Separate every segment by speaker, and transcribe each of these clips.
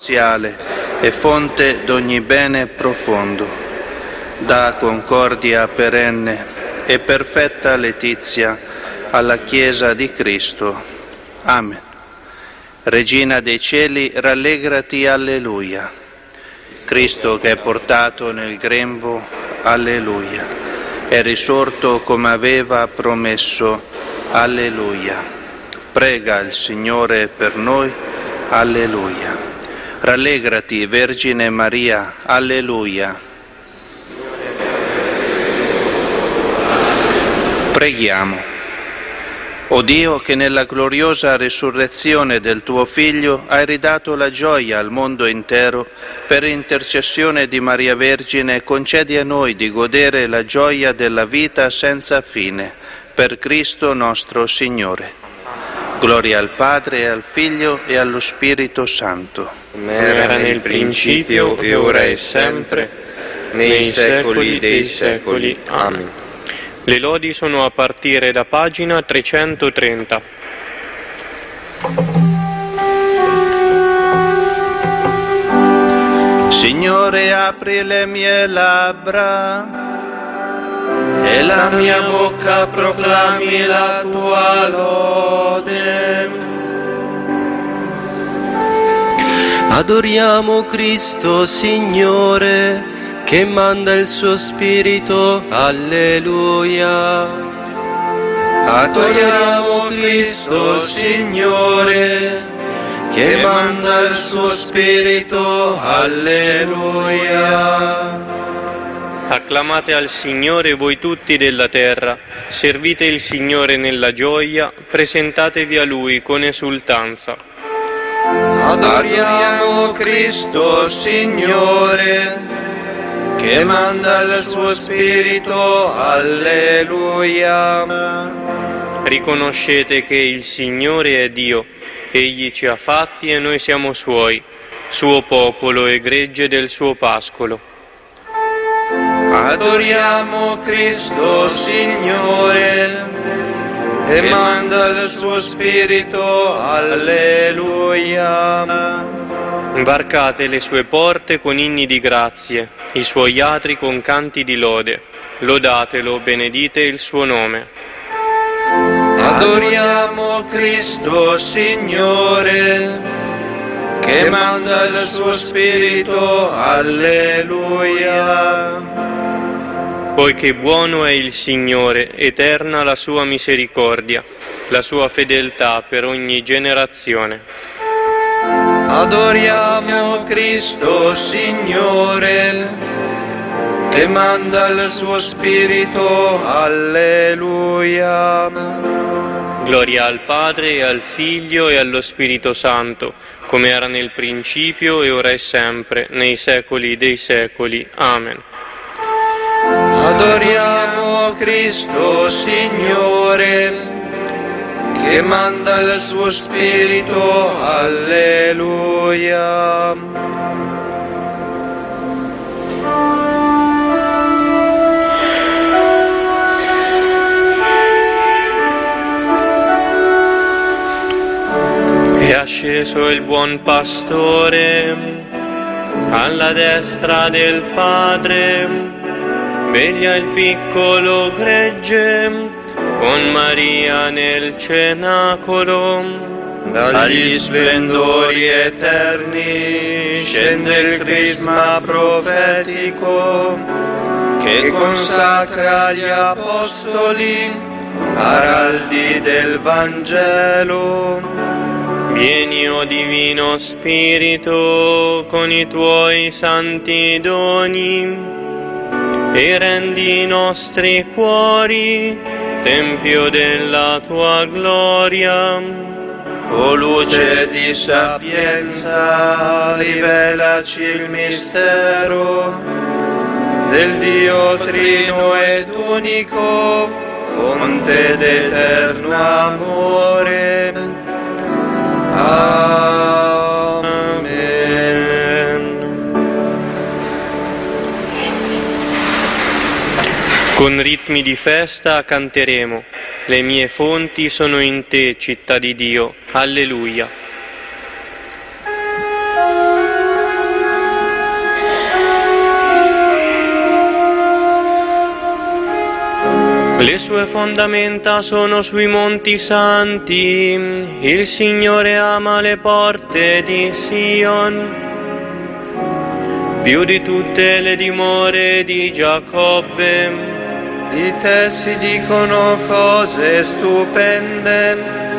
Speaker 1: celestiale e fonte d'ogni bene profondo. Dà concordia perenne e perfetta letizia alla Chiesa di Cristo. Amen. Regina dei cieli, rallegrati, alleluia. Cristo che è portato nel grembo, alleluia. È risorto come aveva promesso, alleluia. Prega il Signore per noi, alleluia. Rallegrati, Vergine Maria, alleluia. Preghiamo. O Dio, che nella gloriosa risurrezione del tuo Figlio hai ridato la gioia al mondo intero, per intercessione di Maria Vergine concedi a noi di godere la gioia della vita senza fine, per Cristo nostro Signore. Gloria al Padre, e al Figlio e allo Spirito Santo.
Speaker 2: Come era nel principio, e ora e sempre, nei secoli dei secoli. Amen.
Speaker 3: Le lodi sono a partire da pagina 330.
Speaker 1: Signore, apri le mie labbra e la mia bocca proclami la tua lode.
Speaker 4: Adoriamo Cristo Signore, che manda il suo Spirito, alleluia.
Speaker 1: Adoriamo Cristo Signore, che manda il suo Spirito, alleluia.
Speaker 3: Acclamate al Signore voi tutti della terra, servite il Signore nella gioia, presentatevi a Lui con esultanza.
Speaker 1: Adoriamo Cristo Signore, che manda il suo Spirito, alleluia.
Speaker 3: Riconoscete che il Signore è Dio, Egli ci ha fatti e noi siamo Suoi, suo popolo e gregge del suo pascolo.
Speaker 1: Adoriamo Cristo Signore, e manda il suo Spirito, alleluia.
Speaker 3: Varcate le sue porte con inni di grazie, i suoi atri con canti di lode. Lodatelo, benedite il suo nome.
Speaker 1: Adoriamo Cristo Signore, che manda il suo Spirito, alleluia.
Speaker 3: Poiché buono è il Signore, eterna la sua misericordia, la sua fedeltà per ogni generazione.
Speaker 1: Adoriamo Cristo Signore, che manda il suo Spirito, alleluia.
Speaker 3: Gloria al Padre, e al Figlio, e allo Spirito Santo, come era nel principio, e ora e sempre, nei secoli dei secoli. Amen.
Speaker 1: Adoriamo Cristo Signore, che manda il suo Spirito, alleluia.
Speaker 3: È asceso il buon pastore alla destra del Padre, veglia il piccolo gregge con Maria nel cenacolo.
Speaker 1: Dagli splendori eterni scende il crisma profetico, che consacra gli apostoli, araldi del Vangelo.
Speaker 3: Vieni, o Divino Spirito, con i tuoi santi doni, e rendi i nostri cuori tempio della tua gloria.
Speaker 1: O luce di sapienza, rivelaci il mistero del Dio trino ed unico, fonte d'eterno amore.
Speaker 3: Con ritmi di festa canteremo: le mie fonti sono in te, città di Dio. Alleluia. Le sue fondamenta sono sui monti santi, il Signore ama le porte di Sion, più di tutte le dimore di Giacobbe.
Speaker 4: Di te si dicono cose stupende,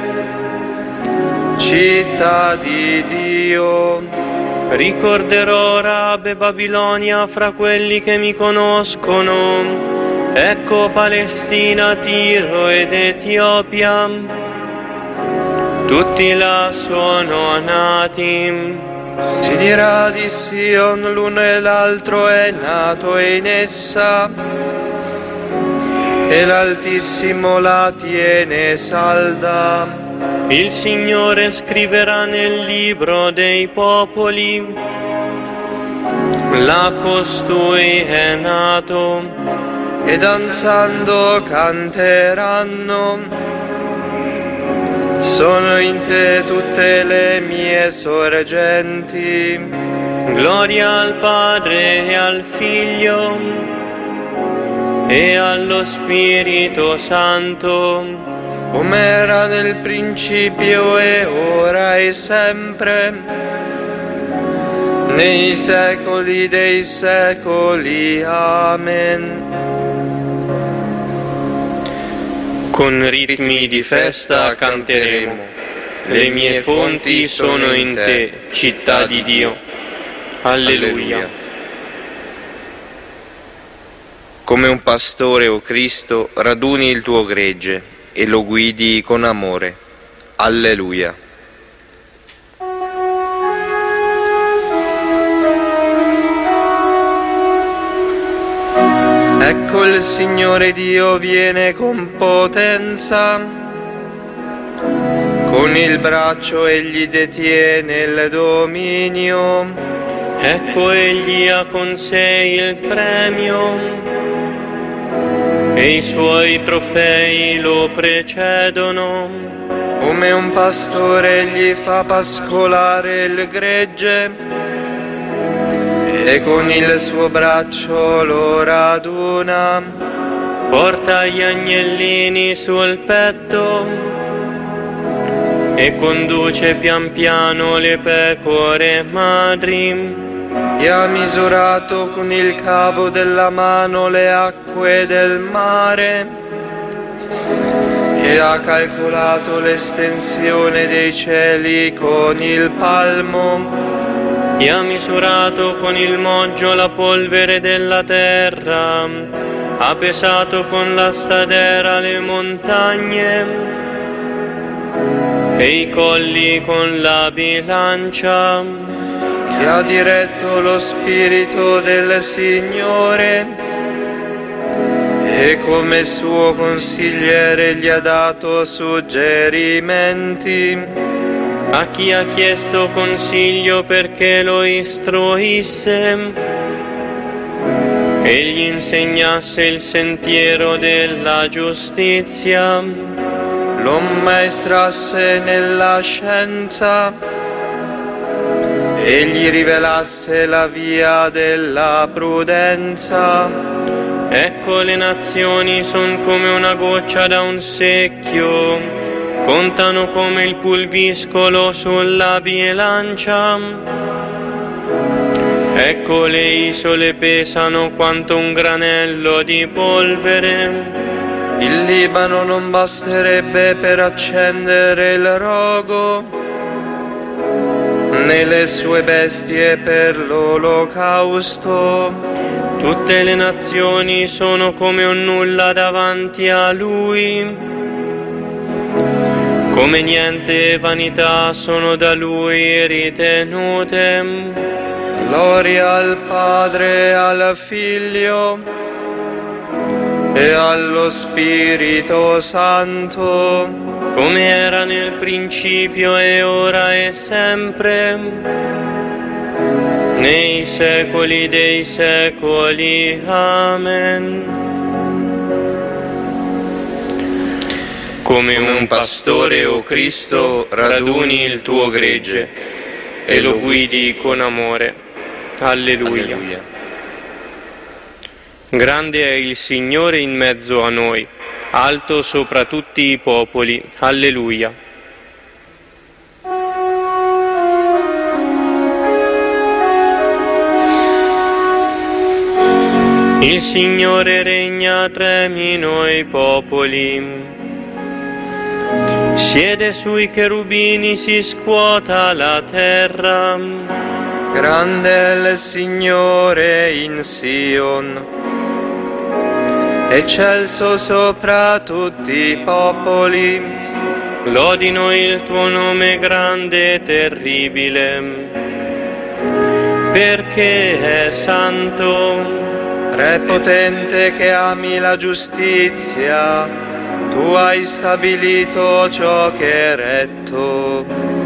Speaker 4: città di Dio.
Speaker 3: Ricorderò Rabe Babilonia fra quelli che mi conoscono. Ecco Palestina, Tiro ed Etiopia, tutti là sono nati.
Speaker 4: Si dirà di Sion, l'uno e l'altro è nato in essa, e l'Altissimo la tiene salda.
Speaker 3: Il Signore scriverà nel libro dei popoli, là costui è nato.
Speaker 4: E danzando canteranno, sono in te tutte le mie sorgenti.
Speaker 3: Gloria al Padre e al Figlio e allo Spirito Santo,
Speaker 4: come era nel principio e ora e sempre, nei secoli dei secoli. Amen.
Speaker 3: Con ritmi di festa canteremo. Le mie fonti sono in te, città di Dio. Alleluia.
Speaker 2: Come un pastore, o Cristo, raduni il tuo gregge e lo guidi con amore. Alleluia.
Speaker 4: Ecco il Signore Dio viene con potenza, con il braccio egli detiene il dominio.
Speaker 3: Ecco egli ha con sé il premio e i suoi trofei lo precedono.
Speaker 4: Come un pastore egli fa pascolare il gregge e con il suo braccio lo raduna.
Speaker 3: Porta gli agnellini sul petto e conduce pian piano le pecore madri.
Speaker 4: E ha misurato con il cavo della mano le acque del mare e ha calcolato l'estensione dei cieli con il palmo.
Speaker 3: E ha misurato con il moggio la polvere della terra, ha pesato con la stadera le montagne e i colli con la bilancia.
Speaker 4: Che ha diretto lo Spirito del Signore e come suo consigliere gli ha dato suggerimenti.
Speaker 3: A chi ha chiesto consiglio perché lo istruisse e gli insegnasse il sentiero della giustizia,
Speaker 4: lo ammaestrasse nella scienza e gli rivelasse la via della prudenza.
Speaker 3: Ecco le nazioni son come una goccia da un secchio, contano come il pulviscolo sulla bilancia. Ecco le isole pesano quanto un granello di polvere.
Speaker 4: Il Libano non basterebbe per accendere il rogo, né le sue bestie per l'olocausto.
Speaker 3: Tutte le nazioni sono come un nulla davanti a Lui. Come niente vanità sono da Lui ritenute.
Speaker 4: Gloria al Padre, al Figlio e allo Spirito Santo,
Speaker 3: come era nel principio e ora e sempre, nei secoli dei secoli. Amen. Come un pastore, o Cristo, raduni il tuo gregge e lo guidi con amore. Alleluia.
Speaker 2: Alleluia.
Speaker 3: Grande è il Signore in mezzo a noi, alto sopra tutti i popoli. Alleluia. Il Signore regna, tremino i popoli. Siede sui cherubini, si scuota la terra.
Speaker 4: Grande è il Signore in Sion, eccelso sopra tutti i popoli.
Speaker 3: Lodino il tuo nome grande e terribile, perché è santo.
Speaker 4: Re potente che ami la giustizia, tu hai stabilito ciò che è retto.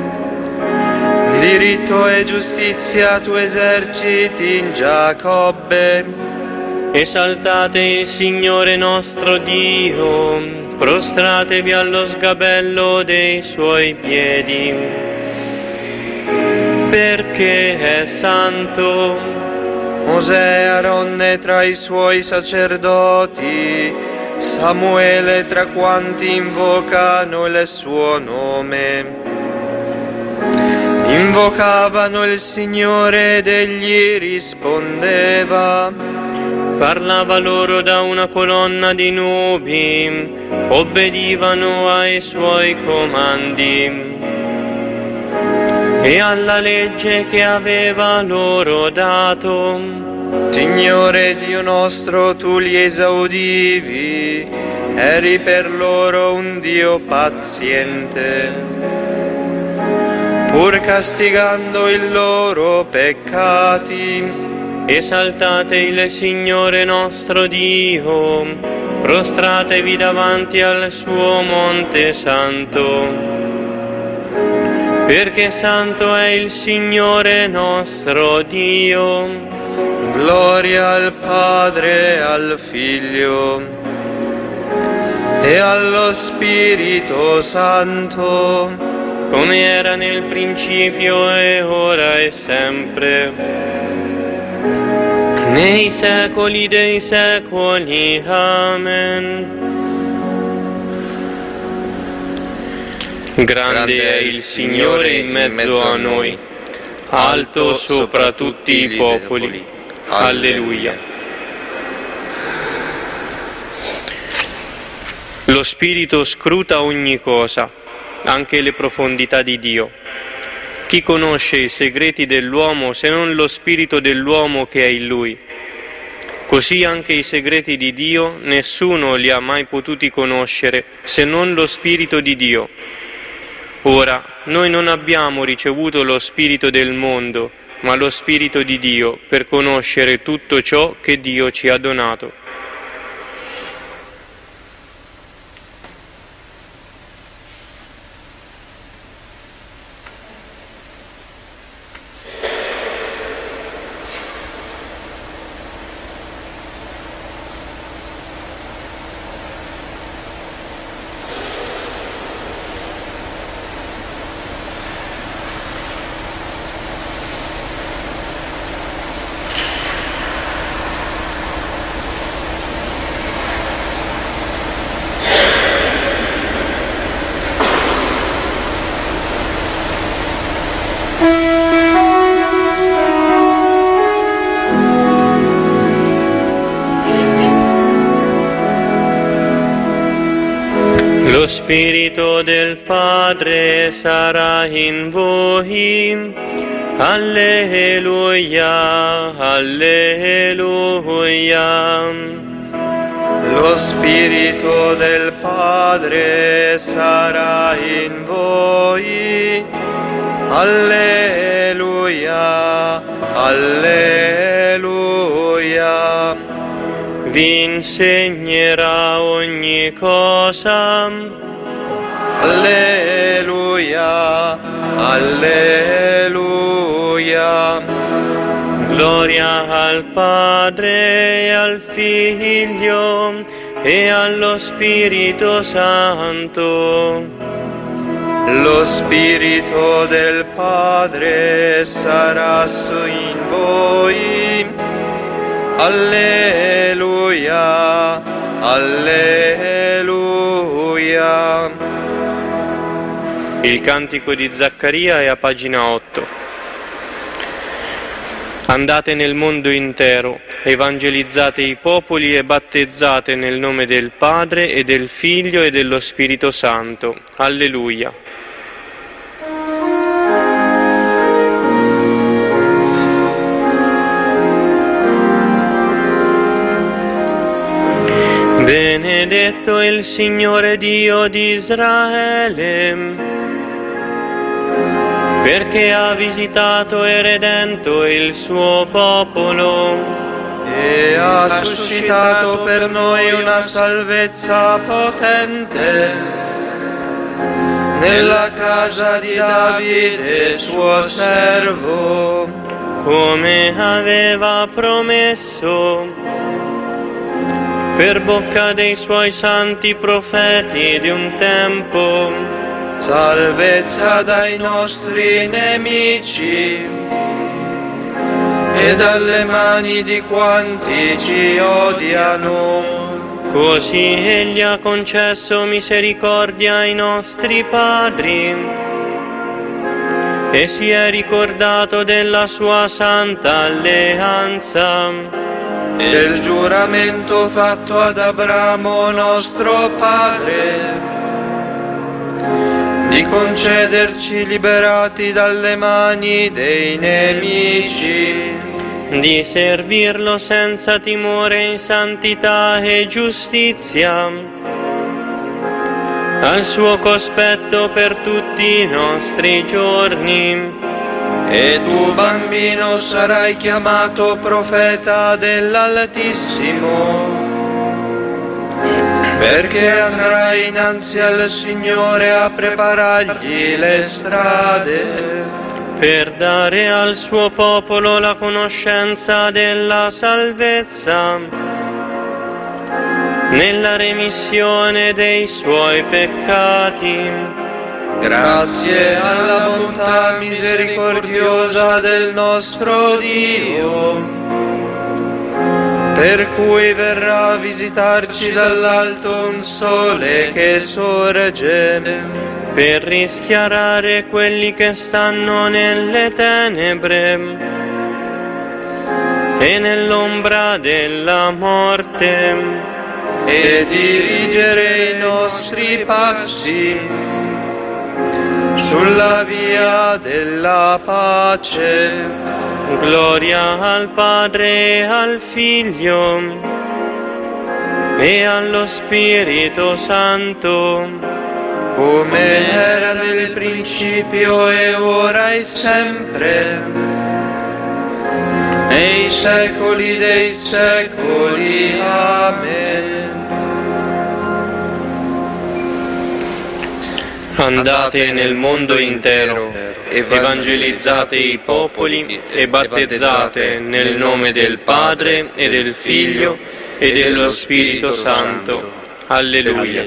Speaker 4: Diritto e giustizia tu eserciti in Giacobbe.
Speaker 3: Esaltate il Signore nostro Dio, prostratevi allo sgabello dei suoi piedi, perché è santo.
Speaker 4: Mosè e Aronne tra i suoi sacerdoti, Samuele tra quanti invocano il suo nome. Invocavano il Signore ed egli rispondeva.
Speaker 3: Parlava loro da una colonna di nubi, obbedivano ai suoi comandi e alla legge che aveva loro dato.
Speaker 4: Signore Dio nostro, tu li esaudivi, eri per loro un Dio paziente, pur castigando i loro peccati.
Speaker 3: Esaltate il Signore nostro Dio, prostratevi davanti al suo monte santo, perché santo è il Signore nostro Dio.
Speaker 4: Gloria al Padre, al Figlio e allo Spirito Santo,
Speaker 3: come era nel principio e ora e sempre, nei secoli dei secoli. Amen. Grande è il Signore in mezzo a noi, alto sopra tutti i popoli. Alleluia. Lo Spirito scruta ogni cosa, anche le profondità di Dio. Chi conosce i segreti dell'uomo se non lo spirito dell'uomo che è in lui? Così anche i segreti di Dio nessuno li ha mai potuti conoscere se non lo Spirito di Dio. Ora, noi non abbiamo ricevuto lo spirito del mondo, ma lo Spirito di Dio, per conoscere tutto ciò che Dio ci ha donato. Lo Spirito del Padre sarà in voi. Alleluia, alleluia.
Speaker 4: Lo Spirito del Padre sarà in voi. Alleluia, alleluia.
Speaker 3: Vi insegnerà ogni cosa.
Speaker 4: Alleluia, alleluia.
Speaker 3: Gloria al Padre e al Figlio e allo Spirito Santo.
Speaker 4: Lo Spirito del Padre sarà in voi. Alleluia, alleluia. Alleluia.
Speaker 3: Il cantico di Zaccaria è a pagina 8. Andate nel mondo intero, evangelizzate i popoli e battezzate nel nome del Padre e del Figlio e dello Spirito Santo. Alleluia. Benedetto il Signore Dio di Israele, perché ha visitato e redento il suo popolo
Speaker 4: e ha suscitato per noi una salvezza potente nella casa di Davide suo servo,
Speaker 3: come aveva promesso per bocca dei suoi santi profeti di un tempo.
Speaker 4: Salvezza dai nostri nemici e dalle mani di quanti ci odiano.
Speaker 3: Così Egli ha concesso misericordia ai nostri padri e si è ricordato della sua santa alleanza
Speaker 4: e del giuramento fatto ad Abramo nostro padre, di concederci liberati dalle mani dei nemici,
Speaker 3: di servirlo senza timore in santità e giustizia, al suo cospetto per tutti i nostri giorni.
Speaker 4: E tu, bambino, sarai chiamato profeta dell'Altissimo, perché andrai innanzi al Signore a preparargli le strade,
Speaker 3: per dare al suo popolo la conoscenza della salvezza, nella remissione dei suoi peccati.
Speaker 4: Grazie alla bontà misericordiosa del nostro Dio, per cui verrà a visitarci dall'alto un sole che sorge,
Speaker 3: per rischiarare quelli che stanno nelle tenebre e nell'ombra della morte,
Speaker 4: e dirigere i nostri passi sulla via della pace.
Speaker 3: Gloria al Padre e al Figlio e allo Spirito Santo,
Speaker 4: come era nel principio e ora e sempre, nei secoli dei secoli. Amen.
Speaker 3: Andate nel mondo intero, evangelizzate i popoli e battezzate nel nome del Padre e del Figlio e dello Spirito Santo. Alleluia.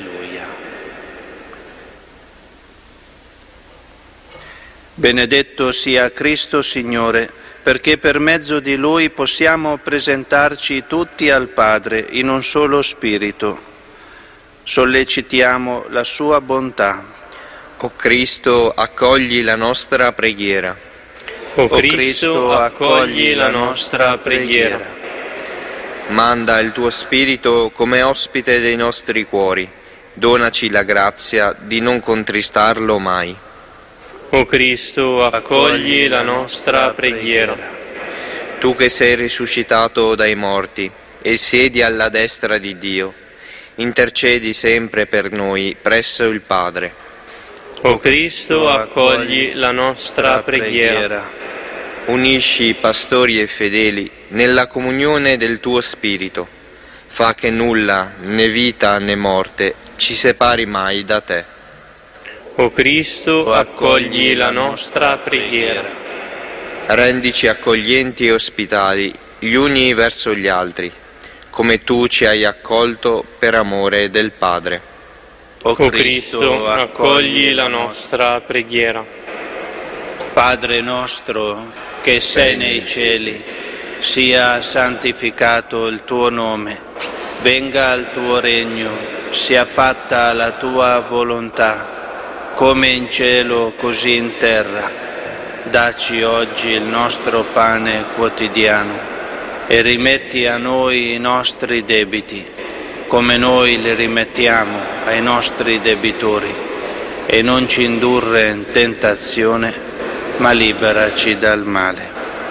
Speaker 1: Benedetto sia Cristo Signore, perché per mezzo di Lui possiamo presentarci tutti al Padre in un solo spirito. Sollecitiamo la sua bontà.
Speaker 2: O Cristo, accogli la nostra preghiera.
Speaker 3: O Cristo, accogli la nostra preghiera.
Speaker 2: Manda il tuo Spirito come ospite dei nostri cuori. Donaci la grazia di non contristarlo mai.
Speaker 3: O Cristo, accogli la nostra preghiera.
Speaker 2: Tu che sei risuscitato dai morti e siedi alla destra di Dio, intercedi sempre per noi presso il Padre.
Speaker 3: O Cristo, accogli la nostra preghiera.
Speaker 2: Unisci i pastori e fedeli nella comunione del tuo Spirito. Fa che nulla, né vita né morte, ci separi mai da te.
Speaker 3: O Cristo, accogli la nostra preghiera.
Speaker 2: Rendici accoglienti e ospitali gli uni verso gli altri, come tu ci hai accolto per amore del Padre.
Speaker 3: O Cristo, accogli la nostra preghiera.
Speaker 1: Padre nostro che sei nei cieli, sia santificato il tuo nome, venga il tuo regno, sia fatta la tua volontà, come in cielo così in terra. Dacci oggi il nostro pane quotidiano e rimetti a noi i nostri debiti, come noi li rimettiamo ai nostri debitori, e non ci indurre in tentazione, ma liberaci dal male.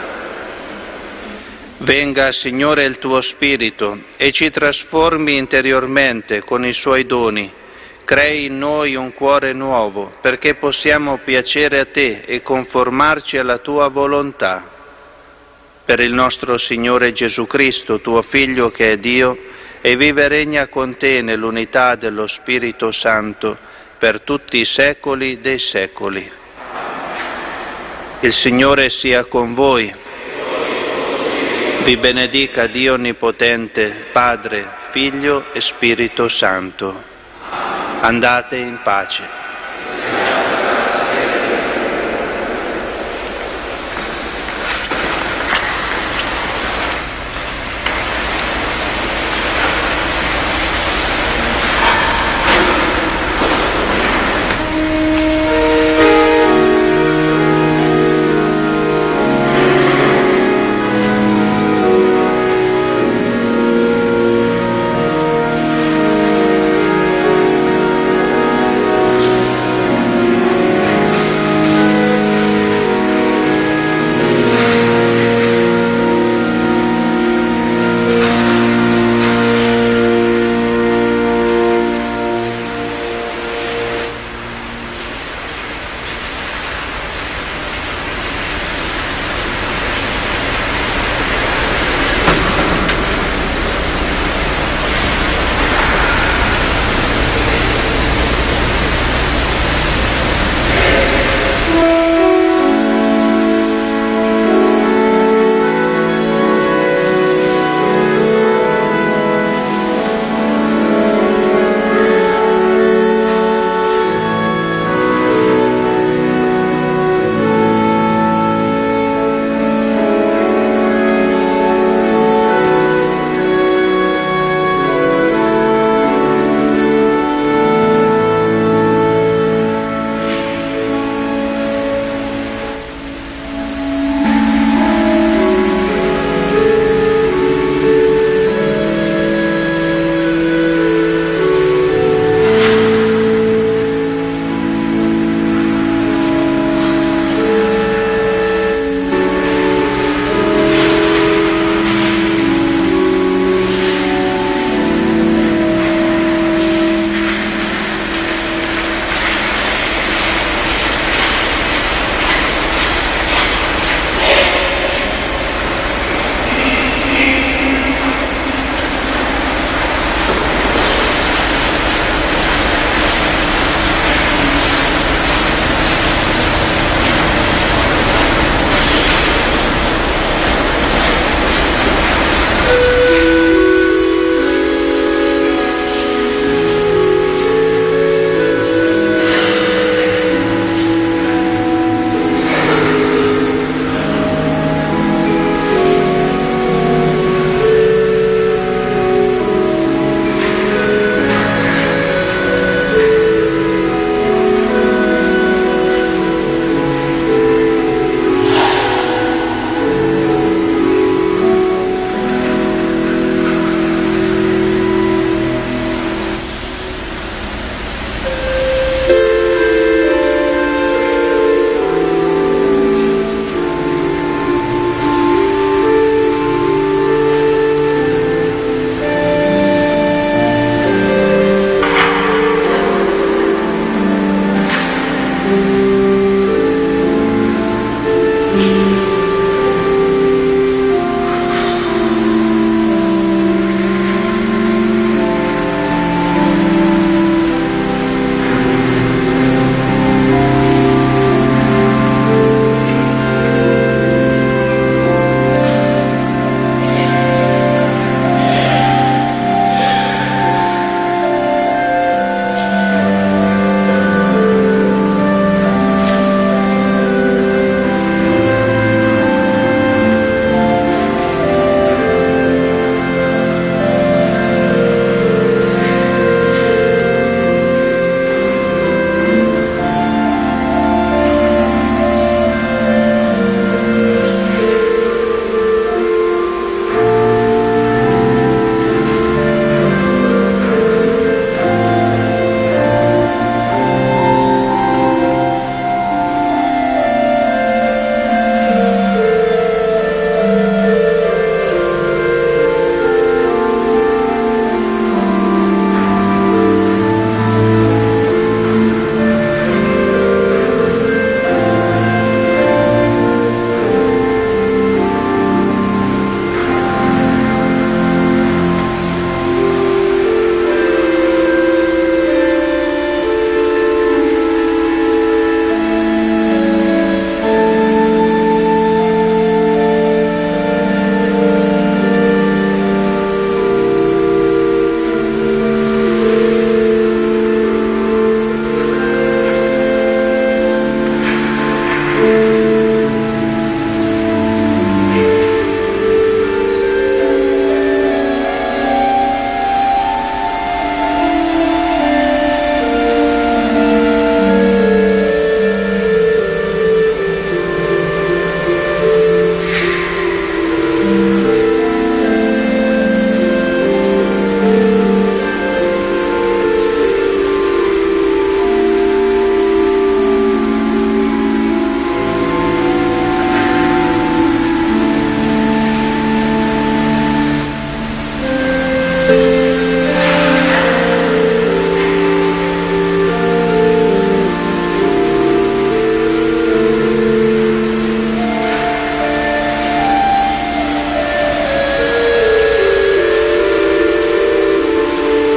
Speaker 1: Venga, Signore, il tuo Spirito e ci trasformi interiormente con i suoi doni. Crei in noi un cuore nuovo, perché possiamo piacere a te e conformarci alla tua volontà. Per il nostro Signore Gesù Cristo, tuo Figlio che è Dio, e vive e regna con te nell'unità dello Spirito Santo, per tutti i secoli dei secoli. Il Signore sia con voi. Vi benedica Dio Onnipotente, Padre, Figlio e Spirito Santo. Andate in pace.